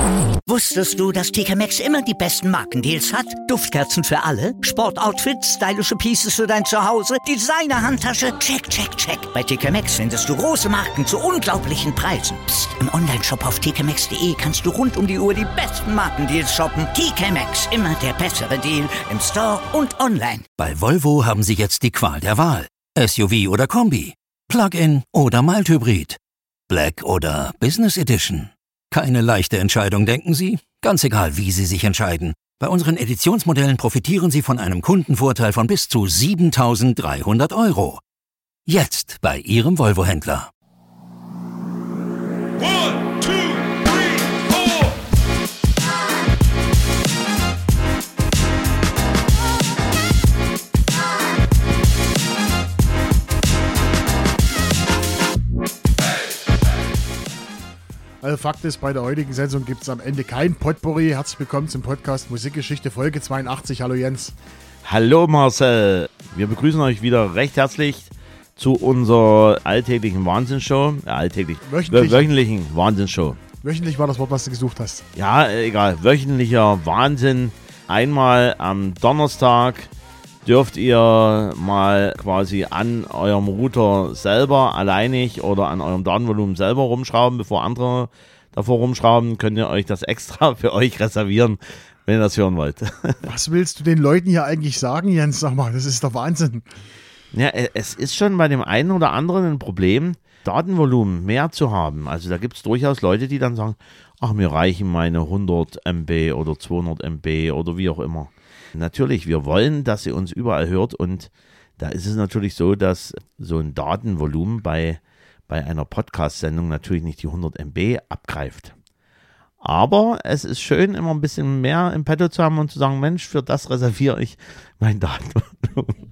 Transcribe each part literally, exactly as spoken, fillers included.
Wusstest du, dass T K Maxx immer die besten Markendeals hat? Duftkerzen für alle, Sportoutfits, stylische Pieces für dein Zuhause, Designer-Handtasche, check, check, check. Bei T K Maxx findest du große Marken zu unglaublichen Preisen. Psst. Im Onlineshop auf t k maxx punkt d e kannst du rund um die Uhr die besten Markendeals shoppen. T K Maxx, immer der bessere Deal im Store und online. Bei Volvo haben Sie jetzt die Qual der Wahl. S U V oder Kombi, Plug-in oder Mild-Hybrid, Black oder Business Edition. Keine leichte Entscheidung, denken Sie? Ganz egal, wie Sie sich entscheiden. Bei unseren Editionsmodellen profitieren Sie von einem Kundenvorteil von bis zu siebentausenddreihundert Euro. Jetzt bei Ihrem Volvo-Händler. One, two, three, four. Also Fakt ist, bei der heutigen Sendung gibt es am Ende kein Potpourri. Herzlich willkommen zum Podcast Musikgeschichte Folge zweiundachtzig. Hallo Jens. Hallo Marcel. Wir begrüßen euch wieder recht herzlich zu unserer alltäglichen Wahnsinnsshow. Äh, alltäglich, Wöchentlich. wöchentlichen Wahnsinnsshow. Wöchentlich war das Wort, was du gesucht hast. Ja, egal. Wöchentlicher Wahnsinn. Einmal am Donnerstag dürft ihr mal quasi an eurem Router selber alleinig oder an eurem Datenvolumen selber rumschrauben, bevor andere davor rumschrauben, könnt ihr euch das extra für euch reservieren, wenn ihr das hören wollt. Was willst du den Leuten hier eigentlich sagen, Jens? Sag mal, das ist doch Wahnsinn. Ja, es ist schon bei dem einen oder anderen ein Problem, Datenvolumen mehr zu haben. Also da gibt es durchaus Leute, die dann sagen, ach, mir reichen meine hundert Megabyte oder zweihundert Megabyte oder wie auch immer. Natürlich, wir wollen, dass ihr uns überall hört und da ist es natürlich so, dass so ein Datenvolumen bei, bei einer Podcast-Sendung natürlich nicht die hundert Megabyte abgreift. Aber es ist schön, immer ein bisschen mehr im Petto zu haben und zu sagen, Mensch, für das reserviere ich mein Datenvolumen.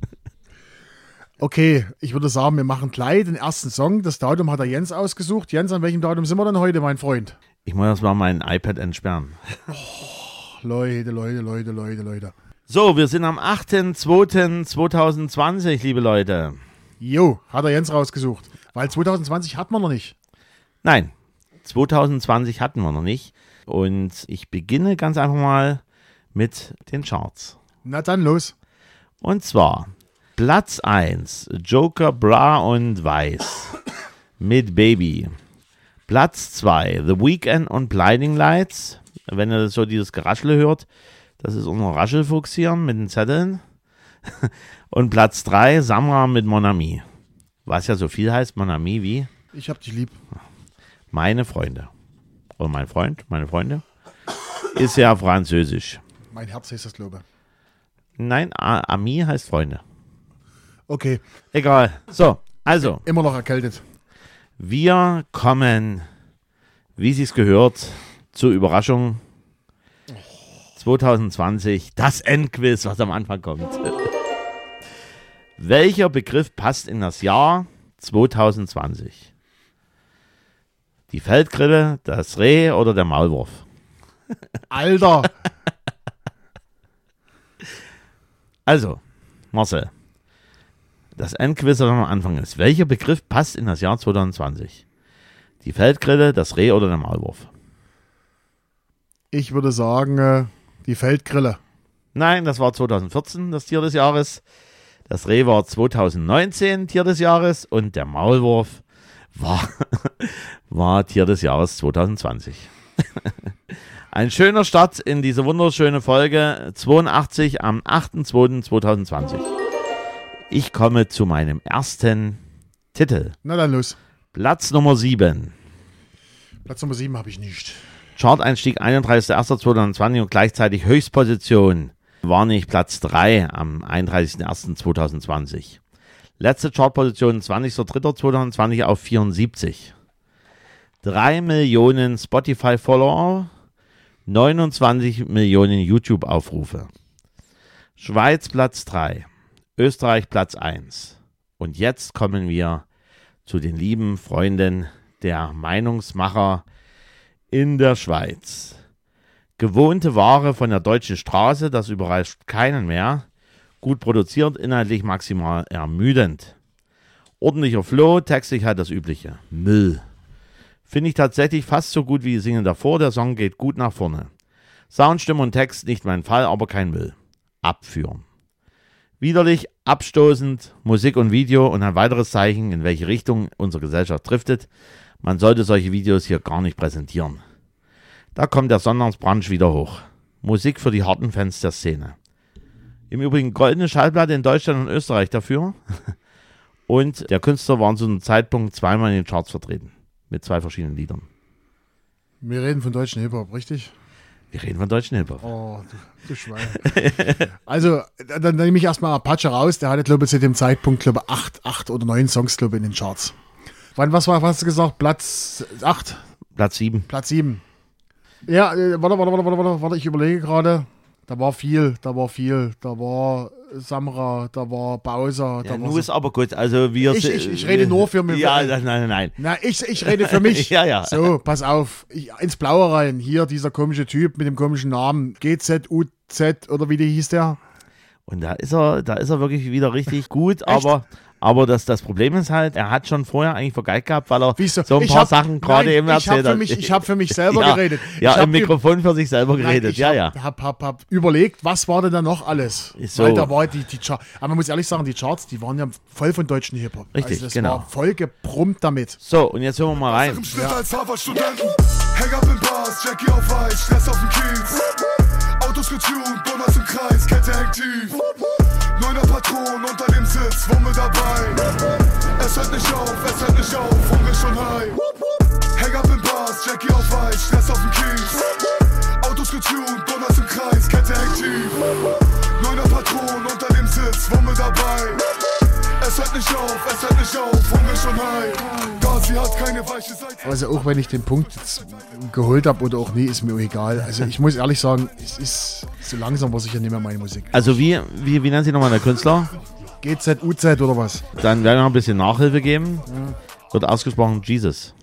Okay, ich würde sagen, wir machen gleich den ersten Song. Das Datum hat der Jens ausgesucht. Jens, an welchem Datum sind wir denn heute, mein Freund? Ich muss erst mal mein iPad entsperren. Oh, Leute, Leute, Leute, Leute, Leute. So, wir sind am achten zweiten zweitausendzwanzig, liebe Leute. Jo, hat der Jens rausgesucht. Weil zwanzig zwanzig hatten wir noch nicht. Nein, zwanzig zwanzig hatten wir noch nicht. Und ich beginne ganz einfach mal mit den Charts. Na dann los. Und zwar Platz eins, Joker, Bra und Weiß mit Baby. Platz zwei, The Weeknd und Blinding Lights. Wenn ihr so dieses Geraschel hört, das ist unser Raschelfuchs hier mit den Zetteln. Und Platz drei, Samra mit Mon Ami. Was ja so viel heißt, Mon Ami wie? Ich hab dich lieb. Meine Freunde. Oder mein Freund, meine Freunde. Ist ja französisch. Mein Herz heißt das, glaube ich. Nein, A- Ami heißt Freunde. Okay. Egal. So, also. Immer noch erkältet. Wir kommen, wie sich's gehört, zur Überraschung zwanzig zwanzig, das Endquiz, was am Anfang kommt. Welcher Begriff passt in das Jahr zwanzig zwanzig? Die Feldgrille, das Reh oder der Maulwurf? Alter! Also, Marcel, das Endquiz, was am Anfang ist. Welcher Begriff passt in das Jahr zwanzig zwanzig? Die Feldgrille, das Reh oder der Maulwurf? Ich würde sagen, äh, die Feldgrille. Nein, das war zwanzig vierzehn, das Tier des Jahres. Das Reh war zwanzig neunzehn, Tier des Jahres. Und der Maulwurf war, war Tier des Jahres zwanzig zwanzig. Ein schöner Start in diese wunderschöne Folge zweiundachtzig am achten zweiten zweitausendzwanzig. Ich komme zu meinem ersten Titel. Na dann los. Platz Nummer sieben. Platz Nummer sieben habe ich nicht. Chart-Einstieg einunddreißigster erster zweitausendzwanzig und gleichzeitig Höchstposition war nicht Platz drei am einunddreißigster erster zweitausendzwanzig. Letzte Chartposition zwanzigster dritter zweitausendzwanzig auf vierundsiebzig. drei Millionen Spotify-Follower, neunundzwanzig Millionen YouTube-Aufrufe. Schweiz Platz drei, Österreich Platz eins. Und jetzt kommen wir zu den lieben Freunden der Meinungsmacher in der Schweiz. Gewohnte Ware von der deutschen Straße, das überrascht keinen mehr. Gut produziert, inhaltlich maximal ermüdend. Ordentlicher Flow, textlich halt das übliche. Müll. Finde ich tatsächlich fast so gut wie die Single davor. Der Song geht gut nach vorne. Sound, Stimme und Text nicht mein Fall, aber kein Müll. Abführen. Widerlich, abstoßend, Musik und Video und ein weiteres Zeichen, in welche Richtung unsere Gesellschaft driftet. Man sollte solche Videos hier gar nicht präsentieren. Da kommt der Sonntagsbrunch wieder hoch. Musik für die harten Fans der Szene. Im Übrigen goldene Schallplatte in Deutschland und Österreich dafür. Und der Künstler war zu einem Zeitpunkt zweimal in den Charts vertreten. Mit zwei verschiedenen Liedern. Wir reden von deutschen Hip-Hop, richtig? Wir reden von deutschen Hip-Hop. Oh, du, du Schwein. Also, dann, dann nehme ich erstmal Apache raus. Der hatte, glaube ich, zu dem Zeitpunkt, glaube ich, acht, acht oder neun Songs, glaube ich, in den Charts. Wann, was war, was hast du gesagt? Platz acht? Platz sieben. Platz sieben. Ja, äh, warte, warte, warte, warte, warte, warte, ich überlege gerade. Da war viel, da war viel. Da war Samra, da war Bowser. Ja, da nur war ist aber gut. Also wir ich, ich, ich rede nur für mich. Ja, nein, nein, nein. Na, ich, ich rede für mich. Ja, ja. So, pass auf. Ich, ins Blaue rein. Hier dieser komische Typ mit dem komischen Namen. G Z U Z oder wie der hieß der? Und da ist er, da ist er wirklich wieder richtig gut, aber, aber das, das Problem ist halt, er hat schon vorher eigentlich vergeigt gehabt, weil er Wieso? so ein Ich paar hab- Sachen gerade Nein, eben ich erzählt hab für hat. mich- ich hab für mich selber ja, geredet. Ja, Ich hab im Mikrofon für sich selber Nein, geredet, ich ja, hab, ja. Hab, hab, hab überlegt, was war denn da noch alles? So. Weil da war die, die Charts. Aber man muss ehrlich sagen, die Charts, die waren ja voll von deutschen Hip-Hop. Richtig, also das genau. war voll gebrummt damit. So, und jetzt hören wir mal rein. Im Schnitt als Harvard-Studenten. Hang up in Bars, Jackie auf Eis, Stress auf dem Kiez. Autos getuned, Donners im Kreis, Kette hängt tief. Neuner Patron unter dem Sitz, Wumme dabei. Es hört nicht auf, es hört nicht auf, Hunger schon high. Hang up in Bars, Jackie auf Eis, Stress auf dem Kiez. Autos getuned, Donners im Kreis, Kette hängt tief. Neuner Patron unter dem Sitz, Wumme dabei. Es hört nicht auf, es hört nicht auf, Hunger schon high. Gazi hat keine weiche Seite. Also auch wenn ich den Punkt jetzt geholt habe oder auch nie, ist mir auch egal. Also ich muss ehrlich sagen, es ist so langsam, was ich ja nicht mehr meine Musik. Also wie, wie, wie nennt sich nochmal der Künstler? G Z U Z oder was? Dann werden wir noch ein bisschen Nachhilfe geben. Wird ausgesprochen Jesus.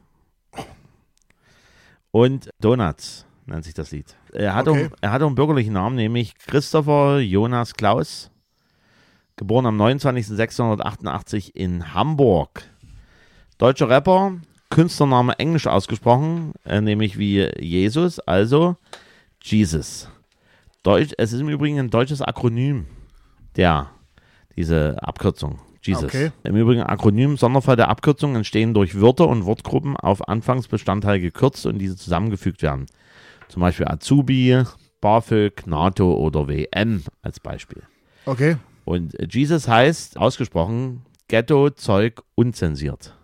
Und Donuts nennt sich das Lied. Er hat, Okay. auch, er hat auch einen bürgerlichen Namen, nämlich Christopher Jonas Klaus. Geboren am neunundzwanzigsten sechzehnhundertachtundachtzig in Hamburg. Deutscher Rapper, Künstlername englisch ausgesprochen, äh, nämlich wie Jesus, also Jesus. Deutsch, es ist im Übrigen ein deutsches Akronym, der, diese Abkürzung, Jesus. Okay. Im Übrigen Akronym, Sonderfall der Abkürzung entstehen durch Wörter und Wortgruppen auf Anfangsbestandteil gekürzt und diese zusammengefügt werden. Zum Beispiel Azubi, BAföG, NATO oder W M als Beispiel. Okay. Und Jesus heißt, ausgesprochen, Ghetto, Zeug, unzensiert.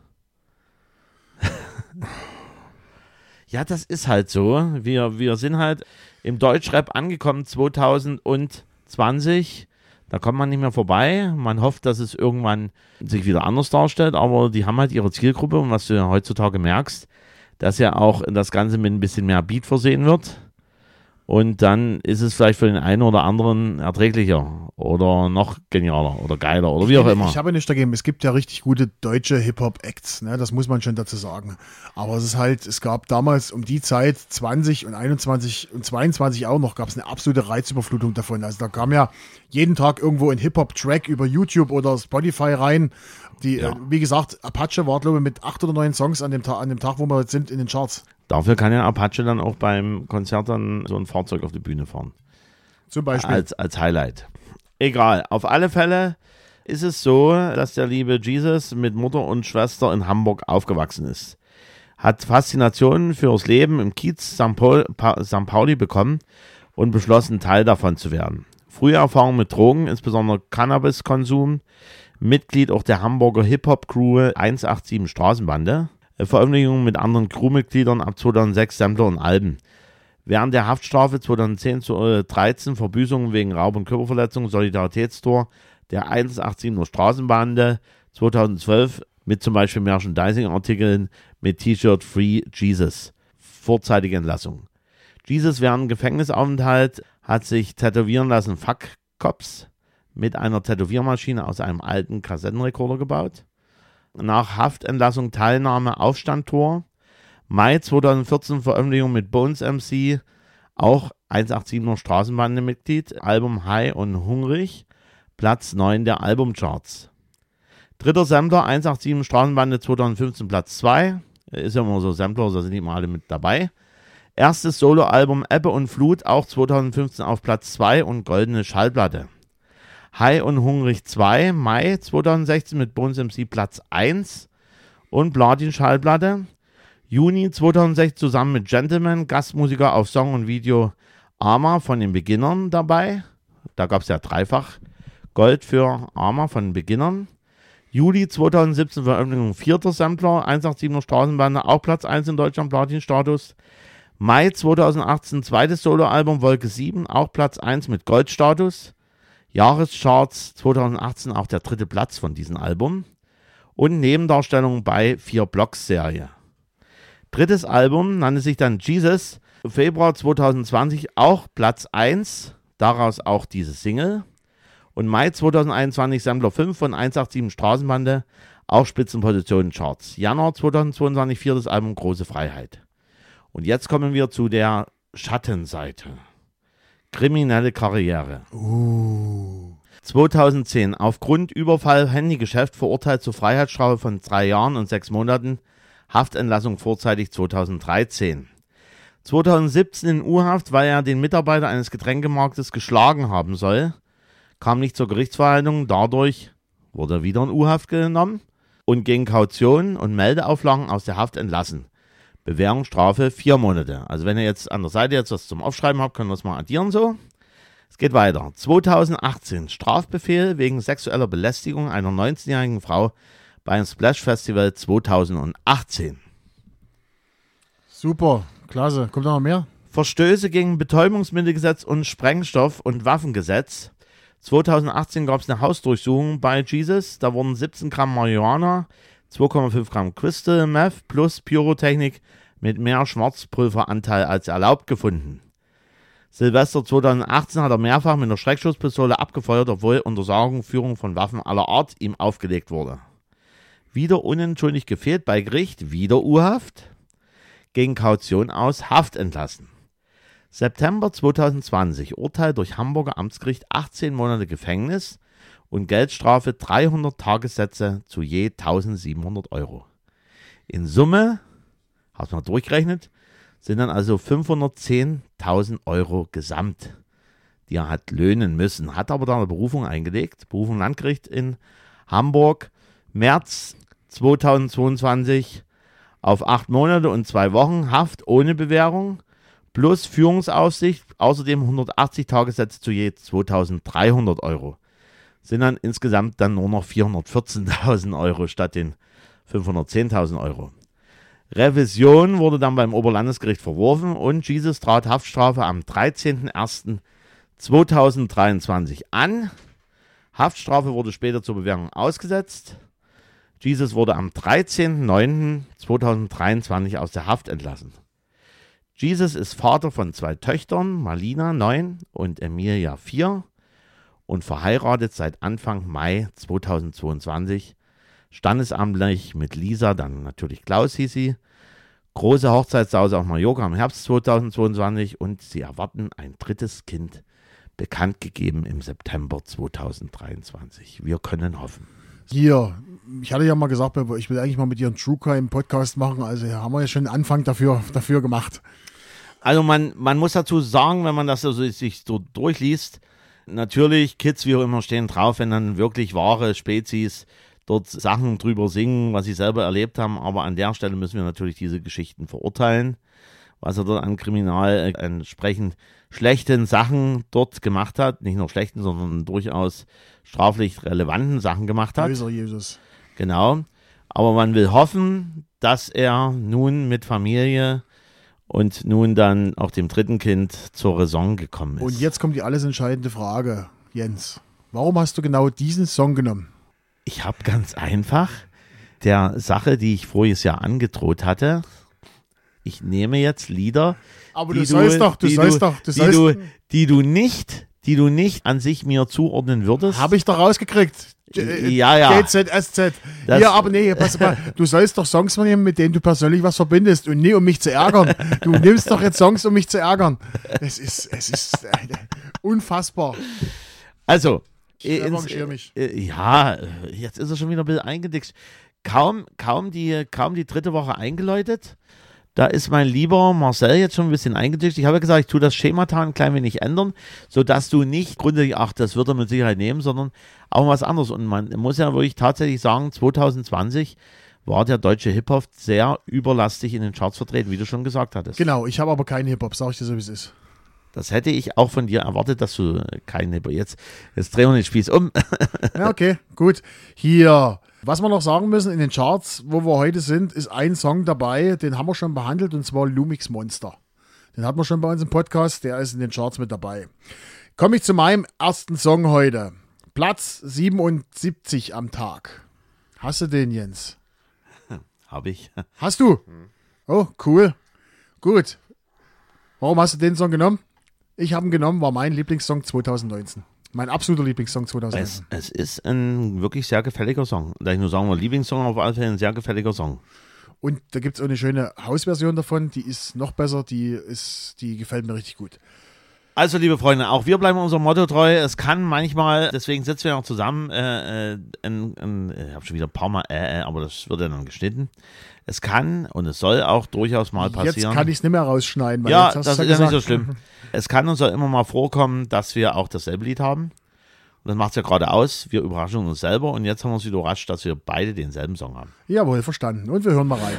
Ja, das ist halt so. Wir, wir sind halt im Deutschrap angekommen zwanzig zwanzig. Da kommt man nicht mehr vorbei. Man hofft, dass es irgendwann sich wieder anders darstellt, aber die haben halt ihre Zielgruppe und was du ja heutzutage merkst, dass ja auch das Ganze mit ein bisschen mehr Beat versehen wird. Und dann ist es vielleicht für den einen oder anderen erträglicher oder noch genialer oder geiler oder wie auch immer. Ich habe nichts dagegen. Es gibt ja richtig gute deutsche Hip-Hop-Acts, ne? Das muss man schon dazu sagen. Aber es ist halt, es gab damals um die Zeit zwanzig und einundzwanzig und zweiundzwanzig auch noch, gab es eine absolute Reizüberflutung davon. Also da kam ja jeden Tag irgendwo ein Hip-Hop-Track über YouTube oder Spotify rein. Die, Ja. äh, wie gesagt, Apache war, glaube ich, mit acht oder neun Songs an dem, Ta- an dem Tag, wo wir jetzt sind, in den Charts. Dafür kann ja Apache dann auch beim Konzert dann so ein Fahrzeug auf die Bühne fahren. Zum Beispiel. Als, als Highlight. Egal, auf alle Fälle ist es so, dass der liebe Jesus mit Mutter und Schwester in Hamburg aufgewachsen ist. Hat Faszinationen fürs Leben im Kiez Sankt Paul, pa, Sankt Pauli bekommen und beschlossen, Teil davon zu werden. Frühe Erfahrung mit Drogen, insbesondere Cannabiskonsum, Mitglied auch der Hamburger Hip-Hop-Crew hundertsiebenundachtzig Straßenbande, Veröffentlichungen mit anderen Crewmitgliedern ab zweitausendsechs Sampler und Alben. Während der Haftstrafe zweitausendzehn zu dreizehn Verbüßungen wegen Raub- und Körperverletzung, Solidaritätstor der hundertsiebenundachtziger Straßenbande, zweitausendzwölf mit zum Beispiel Merchandising-Artikeln mit T-Shirt Free Jesus. Vorzeitige Entlassung. Jesus während Gefängnisaufenthalt hat sich tätowieren lassen Fuck Cops mit einer Tätowiermaschine aus einem alten Kassettenrekorder gebaut. Nach Haftentlassung Teilnahme Aufstandtor. Mai zweitausendvierzehn Veröffentlichung mit Bones M C, auch hundertsiebenundachtziger Straßenbande-Mitglied, Album High und Hungrig, Platz neun der Albumcharts. Dritter Sampler, hundertsiebenundachtzig Straßenbande zweitausendfünfzehn Platz zwei, Ist ja immer so Sampler, da sind die mal alle mit dabei. Erstes Soloalbum Ebbe und Flut, auch zweitausendfünfzehn auf Platz zwei und goldene Schallplatte. High und Hungrig zwei, Mai zweitausendsechzehn mit Bones M C Platz eins und Platin-Schallplatte. Juni zweitausendsechzehn zusammen mit Gentleman, Gastmusiker auf Song und Video Arma von den Beginnern dabei. Da gab es ja dreifach Gold für Arma von den Beginnern. Juli zweitausendsiebzehn Veröffentlichung vierter Sampler, hundertsiebenundachtzig Straßenbande, auch Platz eins in Deutschland, Platin-Status. Mai zweitausendachtzehn zweites Soloalbum Wolke sieben, auch Platz eins mit Goldstatus. Jahrescharts zweitausendachtzehn auch der dritte Platz von diesem Album. Und Nebendarstellung bei vier Blocks Serie. Drittes Album nannte sich dann Jesus, Februar zweitausendzwanzig auch Platz eins, daraus auch diese Single. Und Mai zweitausendeinundzwanzig Sampler fünf von hundertsiebenundachtzig Straßenbande, auch Spitzenpositionen Charts. Januar zweitausendzweiundzwanzig viertes Album Große Freiheit. Und jetzt kommen wir zu der Schattenseite. Kriminelle Karriere. Uh. zweitausendzehn aufgrund Überfall Handygeschäft verurteilt zur Freiheitsstrafe von drei Jahren und sechs Monaten. Haftentlassung vorzeitig zweitausenddreizehn. zweitausendsiebzehn in U-Haft, weil er den Mitarbeiter eines Getränkemarktes geschlagen haben soll. Kam nicht zur Gerichtsverhandlung, dadurch wurde er wieder in U-Haft genommen und gegen Kaution und Meldeauflagen aus der Haft entlassen. Bewährungsstrafe vier Monate. Also wenn ihr jetzt an der Seite jetzt was zum Aufschreiben habt, können wir es mal addieren so. Es geht weiter. zweitausendachtzehn Strafbefehl wegen sexueller Belästigung einer neunzehnjährigen Frau beim Splash Festival zweitausendachtzehn. Super, klasse. Kommt da noch mehr? Verstöße gegen Betäubungsmittelgesetz und Sprengstoff- und Waffengesetz. zweitausendachtzehn gab es eine Hausdurchsuchung bei Jesus. Da wurden siebzehn Gramm Marihuana, zwei Komma fünf Gramm Crystal Meth plus Pyrotechnik mit mehr Schwarzpulveranteil als erlaubt gefunden. Silvester zweitausendachtzehn hat er mehrfach mit einer Schreckschusspistole abgefeuert, obwohl Untersagung, Führung von Waffen aller Art ihm aufgelegt wurde. Wieder unentschuldigt gefehlt bei Gericht, wieder U-Haft, gegen Kaution aus Haft entlassen. September zweitausendzwanzig, Urteil durch Hamburger Amtsgericht, achtzehn Monate Gefängnis und Geldstrafe dreihundert Tagessätze zu je tausendsiebenhundert Euro. In Summe, hast du mal durchgerechnet, sind dann also fünfhundertzehntausend Euro gesamt, die er hat löhnen müssen. Hat aber da eine Berufung eingelegt, Berufung Landgericht in Hamburg, März zweitausendzweiundzwanzig auf acht Monate und zwei Wochen Haft ohne Bewährung plus Führungsaufsicht, außerdem hundertachtzig Tagessätze zu je zweitausenddreihundert Euro. Sind dann insgesamt dann nur noch vierhundertvierzehntausend Euro statt den fünfhundertzehntausend Euro. Revision wurde dann beim Oberlandesgericht verworfen und Jesus trat Haftstrafe am dreizehnten ersten zweitausenddreiundzwanzig an. Haftstrafe wurde später zur Bewährung ausgesetzt. Jesus wurde am dreizehnten neunten zweitausenddreiundzwanzig aus der Haft entlassen. Jesus ist Vater von zwei Töchtern, Marlina neun und Emilia vier und verheiratet seit Anfang Mai zweitausendzweiundzwanzig. Standesamtlich mit Lisa, dann natürlich Klaus hieß sie. Große Hochzeitssause auf Mallorca im Herbst zweitausendzweiundzwanzig und sie erwarten ein drittes Kind, bekannt gegeben im September zweitausenddreiundzwanzig. Wir können hoffen. Hier, ich hatte ja mal gesagt, ich will eigentlich mal mit dir einen True Crime Podcast machen, also haben wir ja schon einen Anfang dafür, dafür gemacht. Also man, man muss dazu sagen, wenn man das so, sich so durchliest, natürlich, Kids wie auch immer stehen drauf, wenn dann wirklich wahre Spezies dort Sachen drüber singen, was sie selber erlebt haben, aber an der Stelle müssen wir natürlich diese Geschichten verurteilen, was er dort an Kriminal äh, entsprechend schlechten Sachen dort gemacht hat, nicht nur schlechten, sondern durchaus straflich relevanten Sachen gemacht hat. Böser Jesus. Genau, aber man will hoffen, dass er nun mit Familie und nun dann auch dem dritten Kind zur Raison gekommen ist. Und jetzt kommt die alles entscheidende Frage, Jens. Warum hast du genau diesen Song genommen? Ich habe ganz einfach der Sache, die ich voriges Jahr angedroht hatte, ich nehme jetzt Lieder, aber die du sollst doch, du die sollst du, doch, du die sollst, du, die du nicht, die du nicht an sich mir zuordnen würdest. Habe ich doch rausgekriegt. Ja, ja. G Z S Z. Das- Ja, aber nee, pass mal, du sollst doch Songs nehmen, mit denen du persönlich was verbindest und nie um mich zu ärgern. Du nimmst doch jetzt Songs, um mich zu ärgern. Es ist, es ist äh, unfassbar. Also, Ich ins, revanchiere mich. äh, ja, jetzt ist er schon wieder ein bisschen eingedickt. kaum, kaum, die, kaum die dritte Woche eingeläutet. Da ist mein lieber Marcel jetzt schon ein bisschen eingetischt. Ich habe ja gesagt, ich tue das Schemata ein klein wenig ändern, sodass du nicht grundsätzlich, ach, das wird er mit Sicherheit nehmen, sondern auch was anderes. Und man muss ja wirklich tatsächlich sagen, zwanzig zwanzig war der deutsche Hip-Hop sehr überlastig in den Charts vertreten, wie du schon gesagt hattest. Genau, ich habe aber keinen Hip-Hop, sag ich dir so, wie es ist. Das hätte ich auch von dir erwartet, dass du keinen Hip-Hop, jetzt, jetzt drehen wir den Spieß um. Ja, okay, gut. Hier, was wir noch sagen müssen, in den Charts, wo wir heute sind, ist ein Song dabei, den haben wir schon behandelt, und zwar Lumix Monster. Den hatten wir schon bei uns im Podcast, der ist in den Charts mit dabei. Komme ich zu meinem ersten Song heute. Platz siebenundsiebzig am Tag. Hast du den, Jens? Habe ich. Hast du? Oh, cool. Gut. Warum hast du den Song genommen? Ich habe ihn genommen, war mein Lieblingssong zwanzig neunzehn. Mein absoluter Lieblingssong zwanzig neunzehn. Es, es ist ein wirklich sehr gefälliger Song. Da ich nur sagen will, Lieblingssong auf alle Fälle ein sehr gefälliger Song. Und da gibt es auch eine schöne Hausversion davon, die ist noch besser, die ist, die gefällt mir richtig gut. Also, liebe Freunde, auch wir bleiben unserem Motto treu. Es kann manchmal, deswegen sitzen wir noch zusammen, äh, äh, in, in, ich habe schon wieder ein paar Mal, äh, äh, aber das wird ja dann geschnitten. Es kann und es soll auch durchaus mal passieren. Jetzt kann ich es nicht mehr rausschneiden. Weil ja, jetzt hast das ja ist ja gesagt. nicht so schlimm. Es kann und soll immer mal vorkommen, dass wir auch dasselbe Lied haben. Und das macht es ja gerade aus. Wir überraschen uns selber. Und jetzt haben wir uns wieder überrascht, dass wir beide denselben Song haben. Jawohl, verstanden. Und wir hören mal rein.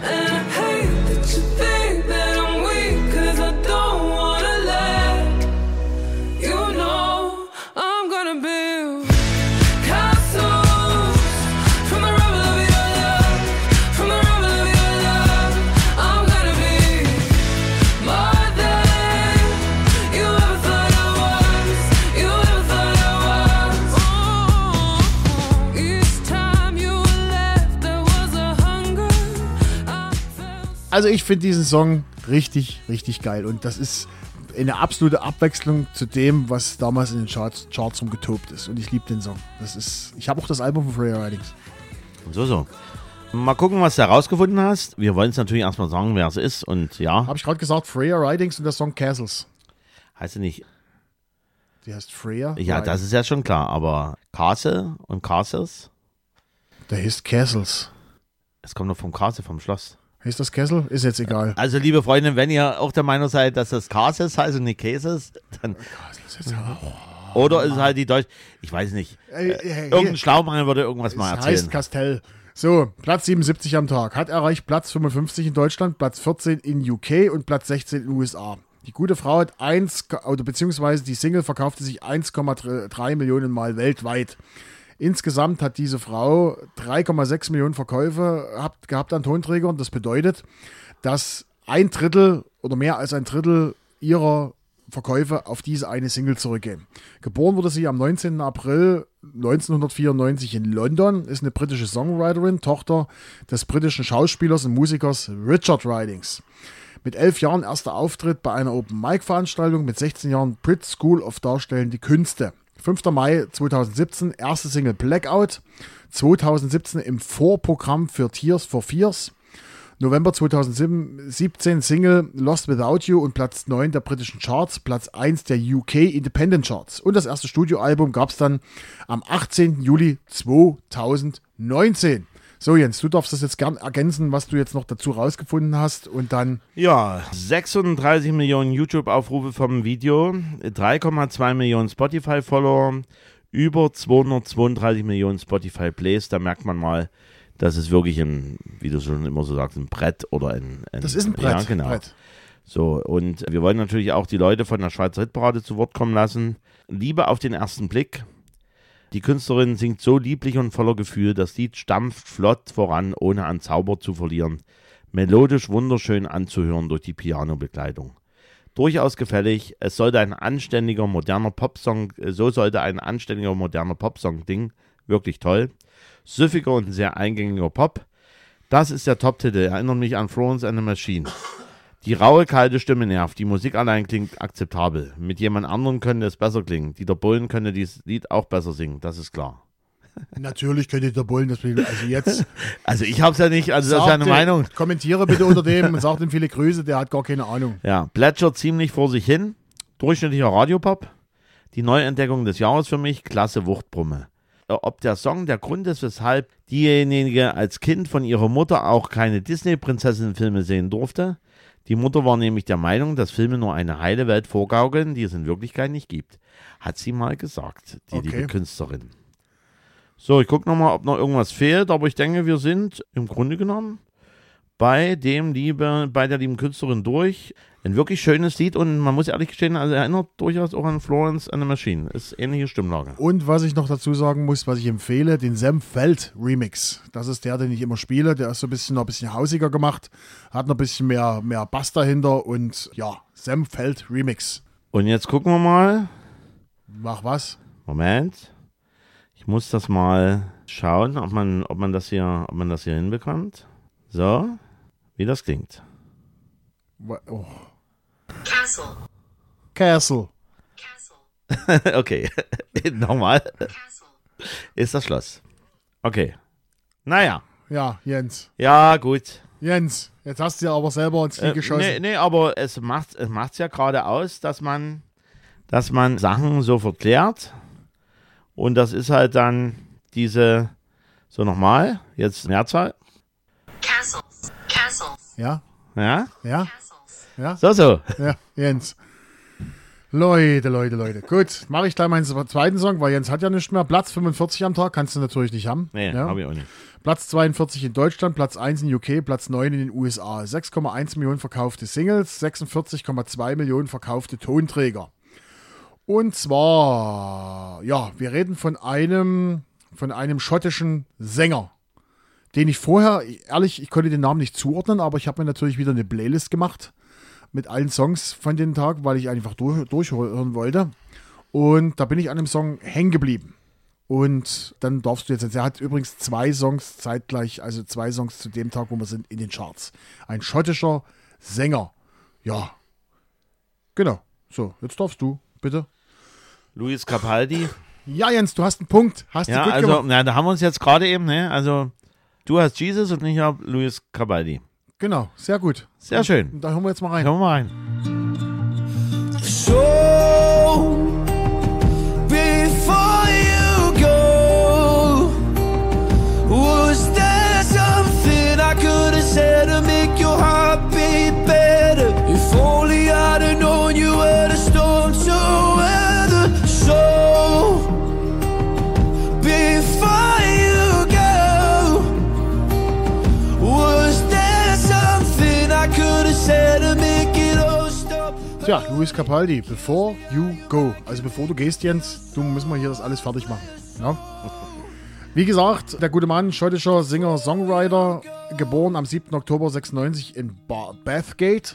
Also ich finde diesen Song richtig, richtig geil. Und das ist eine absolute Abwechslung zu dem, was damals in den Charts, Charts rumgetobt ist. Und ich liebe den Song. Das ist, ich habe auch das Album von Freya Ridings. So, so. Mal gucken, was du herausgefunden hast. Wir wollen es natürlich erstmal sagen, wer es ist. Und ja. Habe ich gerade gesagt, Freya Ridings und der Song Castles. Heißt sie nicht? Die heißt Freya. Ja, Ridings. das ist ja schon klar. Aber Castle und Castles? Der heißt Castles. Es kommt noch vom Castle, vom Schloss. Heißt das Kessel? Ist jetzt egal. Also, liebe Freunde, wenn ihr auch der Meinung seid, dass das Castles heißt und nicht Cases, dann. Oder ist es halt die Deutsch. Ich weiß nicht. Äh, äh, Irgendein Schlaumann würde irgendwas mal es erzählen. heißt Castell. So, Platz siebenundsiebzig am Tag. Hat erreicht Platz fünfundfünfzig in Deutschland, Platz vierzehn in U K und Platz sechzehn in den U S A. Die gute Frau hat eins, oder beziehungsweise die Single verkaufte sich eins Komma drei Millionen Mal weltweit. Insgesamt hat diese Frau drei Komma sechs Millionen Verkäufe gehabt, gehabt an Tonträgern. Das bedeutet, dass ein Drittel oder mehr als ein Drittel ihrer Verkäufe auf diese eine Single zurückgehen. Geboren wurde sie am neunzehnten April neunzehnhundertvierundneunzig in London, ist eine britische Songwriterin, Tochter des britischen Schauspielers und Musikers Richard Ridings. Mit elf Jahren erster Auftritt bei einer Open-Mic-Veranstaltung, mit sechzehn Jahren Brit School of Darstellende Künste. fünfter Mai zweitausendsiebzehn, erste Single Blackout. zweitausendsiebzehn im Vorprogramm für Tears for Fears. November zweitausendsiebzehn Single Lost Without You und Platz neun der britischen Charts, Platz eins der U K Independent Charts. Und das erste Studioalbum gab es dann am achtzehnten Juli zweitausendneunzehn. So Jens, du darfst das jetzt gern ergänzen, was du jetzt noch dazu rausgefunden hast und dann... Ja, sechsunddreißig Millionen YouTube-Aufrufe vom Video, drei Komma zwei Millionen Spotify-Follower, über zweihundertzweiunddreißig Millionen Spotify-Plays. Da merkt man mal, dass es wirklich ein, wie du schon immer so sagst, ein Brett oder ein... ein das ist ein Brett. Ja, genau. Brett. So, und wir wollen natürlich auch die Leute von der Schweizer Hitparade zu Wort kommen lassen. Liebe auf den ersten Blick. Die Künstlerin singt so lieblich und voller Gefühl, das Lied stampft flott voran, ohne an Zauber zu verlieren. Melodisch wunderschön anzuhören durch die Pianobegleitung. Durchaus gefällig, es sollte ein anständiger, moderner Popsong, so sollte ein anständiger, moderner Popsong-Ding, wirklich toll. Süffiger und sehr eingängiger Pop. Das ist der Top-Titel, erinnert mich an Florence and the Machine. Die raue, kalte Stimme nervt, die Musik allein klingt akzeptabel. Mit jemand anderem könnte es besser klingen. Dieter Bohlen könnte dieses Lied auch besser singen, das ist klar. Natürlich könnte Dieter Bohlen das Lied, also jetzt... Also ich hab's ja nicht, also das ist ja eine Meinung. Kommentiere bitte unter dem und sagt ihm viele Grüße, der hat gar keine Ahnung. Ja, plätschert ziemlich vor sich hin. Durchschnittlicher Radiopop. Die Neuentdeckung des Jahres für mich, klasse Wuchtbrumme. ob der Song der Grund ist, weshalb diejenige als Kind von ihrer Mutter auch keine Disney-Prinzessinnen-Filme sehen durfte. Die Mutter war nämlich der Meinung, dass Filme nur eine heile Welt vorgaukeln, die es in Wirklichkeit nicht gibt. Hat sie mal gesagt, die Okay. liebe Künstlerin. So, ich gucke nochmal, ob noch irgendwas fehlt, aber ich denke, wir sind im Grunde genommen bei dem liebe, bei der lieben Künstlerin durch. Ein wirklich schönes Lied und man muss ehrlich gestehen, also erinnert durchaus auch an Florence and the Machine. Ist ähnliche Stimmlage. Und was ich noch dazu sagen muss, was ich empfehle, den Sam Feld Remix. Das ist der, den ich immer spiele. Der ist so ein bisschen noch ein bisschen hausiger gemacht, hat noch ein bisschen mehr, mehr Bass dahinter und ja, Sam Feld Remix. Und jetzt gucken wir mal. Mach was? Moment. Ich muss das mal schauen, ob man, ob man das hier, ob man das hier hinbekommt. So, wie das klingt. Wa- Oh. Castle. Castle. Castle. Okay, nochmal. Castle. Ist das Schloss. Okay. Naja, Ja, Jens. ja, gut. Jens, jetzt hast du ja aber selber ins Knie Äh, geschossen. nee, nee, aber es macht es macht's ja gerade aus, dass man, dass man Sachen so verklärt. Und das ist halt dann diese, so nochmal, jetzt Mehrzahl. Castles. Castles. Ja, Ja, ja, Castles. ja, so, so. ja, Jens. Leute, Leute, Leute. Gut, mache ich gleich meinen zweiten Song, weil Jens hat ja nichts mehr. Platz fünfundvierzig am Tag kannst du natürlich nicht haben. Nee, ja. habe ich auch nicht. Platz zweiundvierzig in Deutschland, Platz eins in U K, Platz neun in den U S A. sechs Komma eins Millionen verkaufte Singles, sechsundvierzig Komma zwei Millionen verkaufte Tonträger. Und zwar, ja, wir reden von einem, von einem schottischen Sänger, den ich vorher, ehrlich, ich konnte den Namen nicht zuordnen, aber ich habe mir natürlich wieder eine Playlist gemacht mit allen Songs von dem Tag, weil ich einfach durch, durchhören wollte. Und da bin ich an dem Song hängen geblieben. Und dann darfst du jetzt, er hat übrigens zwei Songs zeitgleich, also zwei Songs zu dem Tag, wo wir sind, in den Charts. Ein schottischer Sänger. Ja, genau. So, jetzt darfst du, bitte. Luis Capaldi. Ja, Jens, du hast einen Punkt. Hast Ja, du gut also, gemacht. na, da haben wir uns jetzt gerade eben, ne? Also, du hast Jesus und ich habe Luis Capaldi. Genau, sehr gut. Sehr schön. Und da hören wir jetzt mal rein. Hören wir mal rein. So, before you go, was there something I could have said to make your heart beat better? If only I'd have known you were the storm to weather. So, before you go, was there something I could have said to make it all stop? Tja, Luis Capaldi, Before You Go. Also bevor du gehst, Jens, du müssen wir hier das alles fertig machen. Ja? Wie gesagt, der gute Mann, schottischer Singer, Songwriter, geboren am siebten Oktober sechsundneunzig in Ba- Bathgate.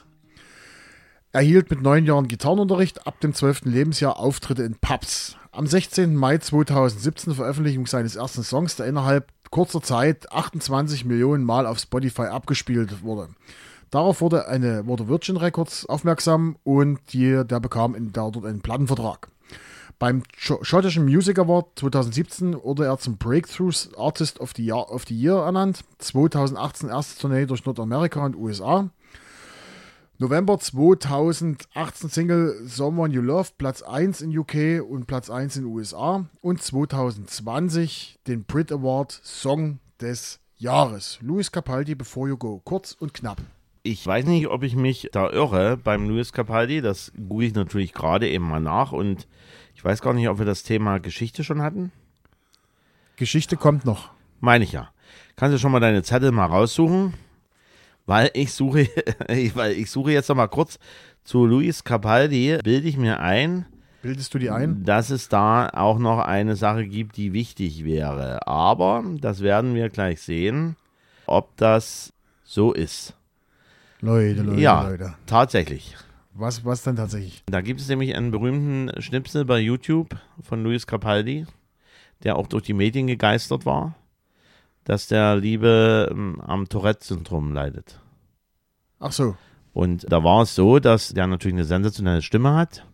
Erhielt mit neun Jahren Gitarrenunterricht, ab dem zwölften Lebensjahr Auftritte in Pubs. Am sechzehnten Mai zweitausendsiebzehn Veröffentlichung seines ersten Songs, der innerhalb kurzer Zeit achtundzwanzig Millionen Mal auf Spotify abgespielt wurde. Darauf wurde, eine, wurde Virgin Records aufmerksam und die, der bekam in, der, dort einen Plattenvertrag. Beim Sch- schottischen Music Award zweitausendsiebzehn wurde er zum Breakthrough Artist of the Year, of the Year ernannt. zweitausendachtzehn erste Tournee durch Nordamerika und U S A. November zweitausendachtzehn Single Someone You Love, Platz eins in U K und Platz eins in U S A. Und zweitausendzwanzig den Brit Award Song des Jahres. Luis Capaldi, Before You Go. Kurz und knapp. Ich weiß nicht, ob ich mich da irre beim Luis Capaldi. Das google ich natürlich gerade eben mal nach. Und ich weiß gar nicht, ob wir das Thema Geschichte schon hatten. Geschichte kommt noch. Meine ich ja. Kannst du schon mal deine Zettel mal raussuchen? Weil ich suche, weil ich suche jetzt noch mal kurz zu Luis Capaldi, bilde ich mir ein, Bildest du die ein? dass es da auch noch eine Sache gibt, die wichtig wäre. Aber das werden wir gleich sehen, ob das so ist. Leute, Leute, ja, Leute. tatsächlich. Was, was denn tatsächlich? Da gibt es nämlich einen berühmten Schnipsel bei YouTube von Luis Capaldi, der auch durch die Medien gegeistert war, dass der Liebe ähm, am Tourette-Syndrom leidet. Ach so. Und da war es so, dass der natürlich eine sensationelle Stimme hat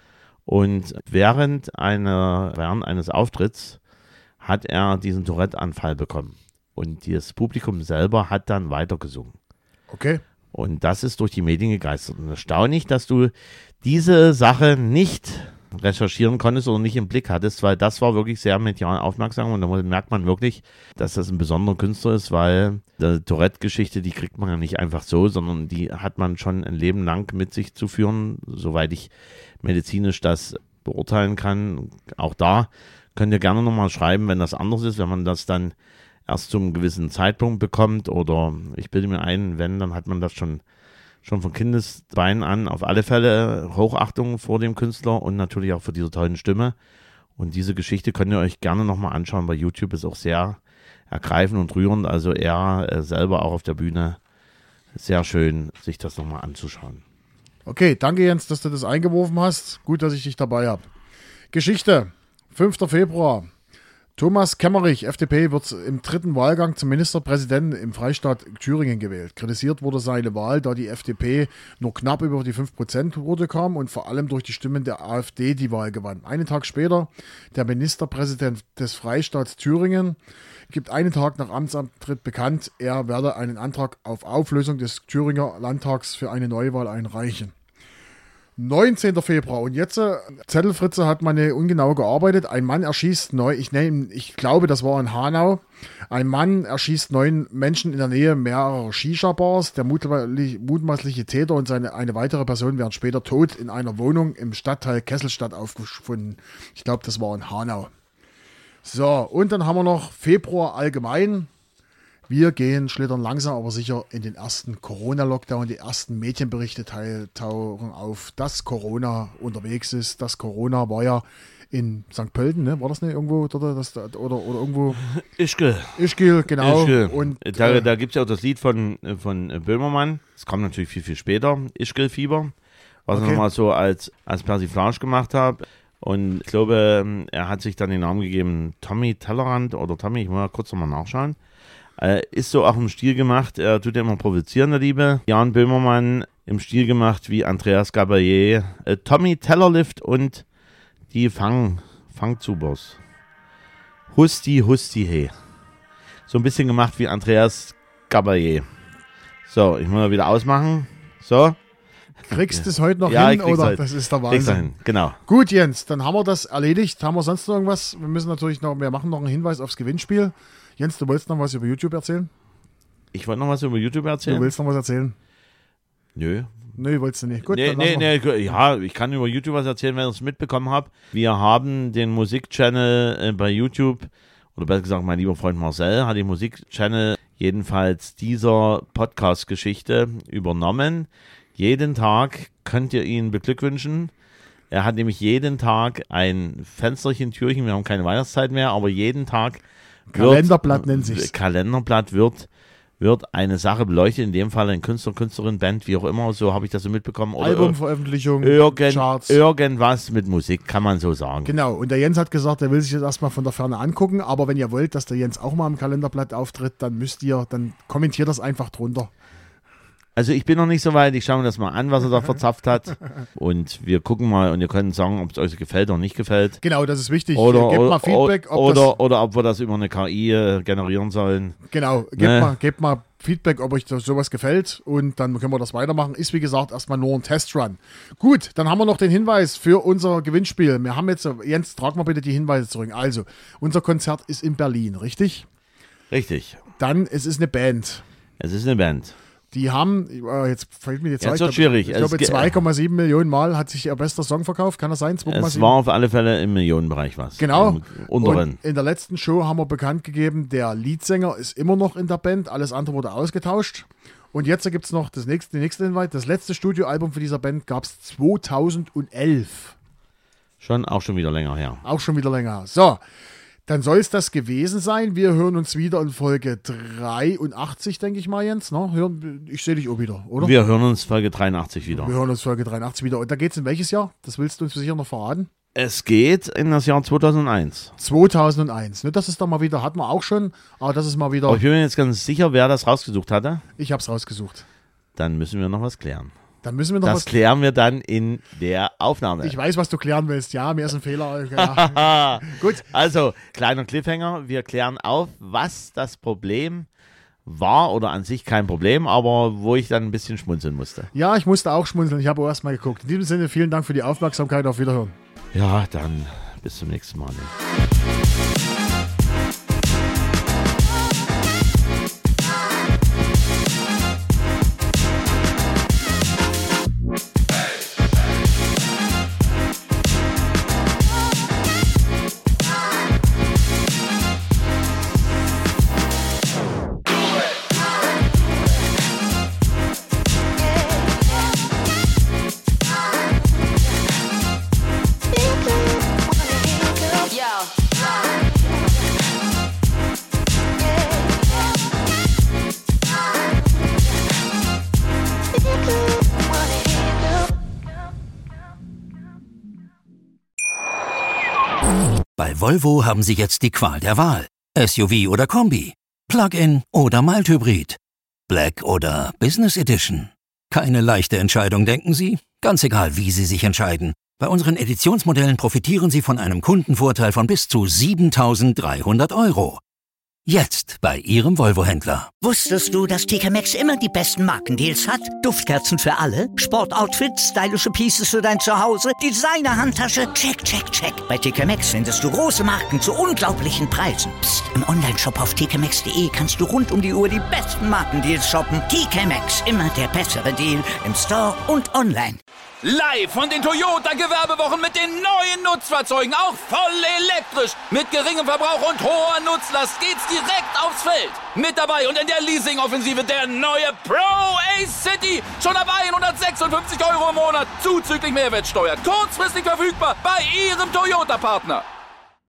und während, einer, während eines Auftritts hat er diesen Tourette-Anfall bekommen. Und das Publikum selber hat dann weitergesungen. Okay. Und das ist durch die Medien gegeistert. Und erstaunlich, dass du diese Sache nicht recherchieren konntest oder nicht im Blick hattest, weil das war wirklich sehr medial aufmerksam und da merkt man wirklich, dass das ein besonderer Künstler ist, weil die Tourette-Geschichte, die kriegt man ja nicht einfach so, sondern die hat man schon ein Leben lang mit sich zu führen, soweit ich medizinisch das beurteilen kann. Auch da könnt ihr gerne nochmal schreiben, wenn das anders ist, wenn man das dann erst zum gewissen Zeitpunkt bekommt oder ich bilde mir ein, wenn, dann hat man das schon schon von Kindesbeinen an. Auf alle Fälle Hochachtung vor dem Künstler und natürlich auch vor dieser tollen Stimme. Und diese Geschichte könnt ihr euch gerne nochmal anschauen. Bei YouTube ist auch sehr ergreifend und rührend. Also er äh, selber auch auf der Bühne. Sehr schön, sich das nochmal anzuschauen. Okay, danke Jens, dass du das eingeworfen hast. Gut, dass ich dich dabei habe. Geschichte, fünfter Februar. Thomas Kemmerich, F D P, wird im dritten Wahlgang zum Ministerpräsidenten im Freistaat Thüringen gewählt. Kritisiert wurde seine Wahl, da die F D P nur knapp über die fünf Prozent-Hürde kam und vor allem durch die Stimmen der AfD die Wahl gewann. Einen Tag später, der Ministerpräsident des Freistaats Thüringen gibt einen Tag nach Amtsantritt bekannt, er werde einen Antrag auf Auflösung des Thüringer Landtags für eine Neuwahl einreichen. neunzehnter Februar und jetzt, äh, Zettelfritze hat man ungenau gearbeitet. Ein Mann erschießt neu, ich nehme, ich glaube, das war in Hanau. Ein Mann erschießt neun Menschen in der Nähe mehrerer Shisha-Bars. Der mutmaßliche, mutmaßliche Täter und seine, eine weitere Person werden später tot in einer Wohnung im Stadtteil Kesselstadt aufgefunden. Ich glaube, das war in Hanau. So, und dann haben wir noch Februar allgemein. Wir gehen, schlittern langsam, aber sicher in den ersten Corona-Lockdown. Die ersten Medienberichte tauchen auf, dass Corona unterwegs ist. Das Corona war ja in Sankt Pölten, ne? War das nicht irgendwo? Oder, das, oder, oder irgendwo? Ischgl. Ischgl, genau. Ischgl. Und, da äh, da gibt es ja auch das Lied von, von Böhmermann. Das kam natürlich viel, viel später. Ischgl-Fieber. Was Okay. ich nochmal so als, als Persiflage gemacht habe. Und ich glaube, er hat sich dann den Namen gegeben, Tommy Tellerrand oder Tommy, ich muss mal kurz nochmal nachschauen. Äh, ist so auch im Stil gemacht, er tut ja immer provozieren, der Liebe. Jan Böhmermann im Stil gemacht wie Andreas Gabalier, äh, Tommy Tellerlift und die Fang, Fangzubers. Husti, Husti, hey. So ein bisschen gemacht wie Andreas Gabalier. So, ich muss mal wieder ausmachen. So. kriegst du es heute noch Ja, hin, ich krieg's oder? halt. Das ist der Kriegst du Wahnsinn. hin, genau. Gut, Jens, dann haben wir das erledigt. Haben wir sonst noch irgendwas? Wir müssen natürlich noch, wir machen noch einen Hinweis aufs Gewinnspiel. Jens, du wolltest noch was über YouTube erzählen? Ich wollte noch was über YouTube Du erzählen. willst noch was erzählen? Nö. Nö, wolltest du nicht. Gut, Nee, dann nee, lassen wir. nee, ja, ich kann über YouTube was erzählen, wenn ich es mitbekommen habe. Wir haben den Musikchannel äh, bei YouTube, oder besser gesagt, mein lieber Freund Marcel hat den Musikchannel jedenfalls dieser Podcast-Geschichte übernommen. Jeden Tag könnt ihr ihn beglückwünschen. Er hat nämlich jeden Tag ein Fensterchen, Türchen, wir haben keine Weihnachtszeit mehr, aber jeden Tag wird, Kalenderblatt nennt sich's. Kalenderblatt wird wird eine Sache beleuchtet, in dem Fall ein Künstler, Künstlerin, Band, wie auch immer, so habe ich das so mitbekommen. Oder Albumveröffentlichung, irgend, Charts. irgendwas mit Musik, kann man so sagen. Genau, und der Jens hat gesagt, er will sich das erstmal von der Ferne angucken, aber wenn ihr wollt, dass der Jens auch mal im Kalenderblatt auftritt, dann müsst ihr, dann kommentiert das einfach drunter. Also ich bin noch nicht so weit, ich schaue mir das mal an, was er da verzapft hat und wir gucken mal und ihr könnt sagen, ob es euch gefällt oder nicht gefällt. Genau, das ist wichtig. Oder, Gebt oder, mal Feedback, ob oder, das, oder ob wir das über eine K I äh, generieren sollen. genau, gebt, Ne? mal, gebt mal Feedback, ob euch das, sowas gefällt und dann können wir das weitermachen. Ist wie gesagt erstmal nur ein Testrun. Gut, dann haben wir noch den Hinweis für unser Gewinnspiel. Wir haben jetzt, Jens, trag mal bitte die Hinweise zurück. Also, unser Konzert ist in Berlin, richtig? Richtig. Dann, es ist eine Band. Es ist eine Band. Die haben, äh, jetzt fällt mir die Zahl, Jetzt ich wird glaube, schwierig. ich Es glaube ge- zwei Komma sieben Millionen Mal hat sich ihr bester Song verkauft. Kann das sein? zwei Komma Es sieben? war auf alle Fälle im Millionenbereich was. Genau. Im unteren. Und in der letzten Show haben wir bekannt gegeben, der Leadsänger ist immer noch in der Band, alles andere wurde ausgetauscht. Und jetzt gibt es noch das nächste, den nächsten Hinweis. Das letzte Studioalbum für dieser Band gab es zweitausendelf. Schon, auch schon wieder länger her. Auch schon wieder länger. So, dann soll es das gewesen sein. Wir hören uns wieder in Folge dreiundachtzig, denke ich mal, Jens. Ne? Hören, ich sehe dich auch wieder, oder? Wir hören uns Folge dreiundachtzig wieder. Wir hören uns Folge dreiundachtzig wieder. Und da geht es in welches Jahr? Das willst du uns sicher noch verraten? Es geht in das Jahr zweitausendeins. zweitausendeins. Ne, das ist doch mal wieder, hatten wir auch schon, aber das ist mal wieder, Aber ich bin mir jetzt ganz sicher, wer das rausgesucht hatte. ich habe es rausgesucht. Dann müssen wir noch was klären. Dann müssen wir noch Das was. klären wir dann in der Aufnahme. Ich weiß, was du klären willst. Ja, mir ist ein Fehler. Ja. Gut. Also, kleiner Cliffhanger. Wir klären auf, was das Problem war oder an sich kein Problem, aber wo ich dann ein bisschen schmunzeln musste. Ja, ich musste auch schmunzeln. Ich habe auch erst mal geguckt. In diesem Sinne, vielen Dank für die Aufmerksamkeit. Auf Wiederhören. Ja, dann bis zum nächsten Mal. Ne? Bei Volvo haben Sie jetzt die Qual der Wahl. S U V oder Kombi, Plug-in oder Mild-Hybrid, Black oder Business Edition. Keine leichte Entscheidung, denken Sie? Ganz egal, wie Sie sich entscheiden. Bei unseren Editionsmodellen profitieren Sie von einem Kundenvorteil von bis zu siebentausenddreihundert Euro. Jetzt bei Ihrem Volvo-Händler. Wusstest du, dass T K Maxx immer die besten Markendeals hat? Duftkerzen für alle, Sportoutfits, stylische Pieces für dein Zuhause, Designer-Handtasche, check, check, check. Bei T K Maxx findest du große Marken zu unglaublichen Preisen. Psst. Im Onlineshop auf t k maxx punkt de kannst du rund um die Uhr die besten Markendeals shoppen. T K Maxx, immer der bessere Deal im Store und online. Live von den Toyota-Gewerbewochen mit den neuen Nutzfahrzeugen, auch voll elektrisch. Mit geringem Verbrauch und hoher Nutzlast geht's direkt aufs Feld. Mit dabei und in der Leasing-Offensive der neue Pro-Ace-City. Schon ab hundertsechsundfünfzig Euro im Monat, zuzüglich Mehrwertsteuer. Kurzfristig verfügbar bei Ihrem Toyota-Partner.